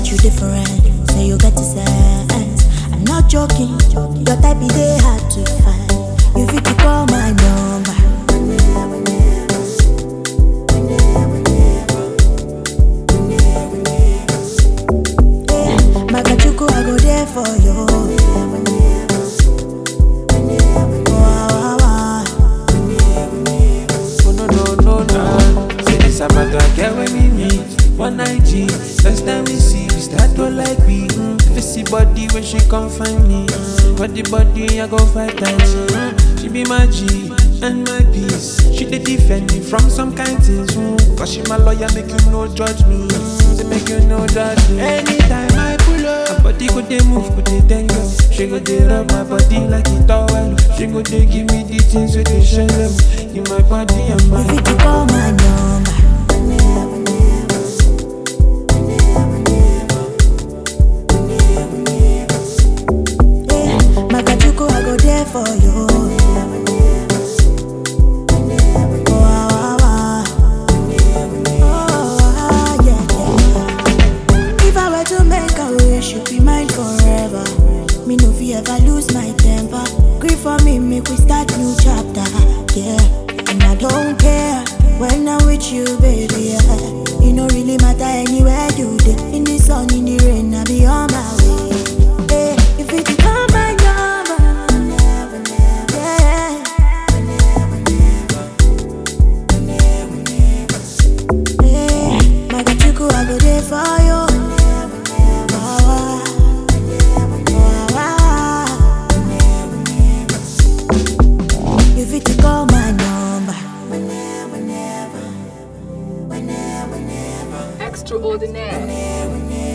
you different. Say you get to sense. I'm not joking. Your type is they hard to find. You fit to call my number. Yeah, Magachuku, I go there for you. Get when we meet, one night G. First time we see, we start to like we. If you see body when she come find me, but the body I go 5 times. She be my G and my peace. She dey defend me from some kind things. Cause she my lawyer, make you no judge me. Say make you no judge me. Anytime I pull up, her body go dey move, go dey tango. She go dey rub my body like a towel. She go dey give me the things with the shell. In my body and my. You fit to call my number. For you. If I were to make a wish, you'd be mine forever. Me no fear ever lose my temper. Grieve for me, make we start new chapter. Yeah, and I don't care when I'm with you, baby. Yeah. It no really matter anywhere you dey. In the sun, in the rain, I be on my way. Hey, if it come my number. I go there for you. You fit to call my number. Extraordinaire.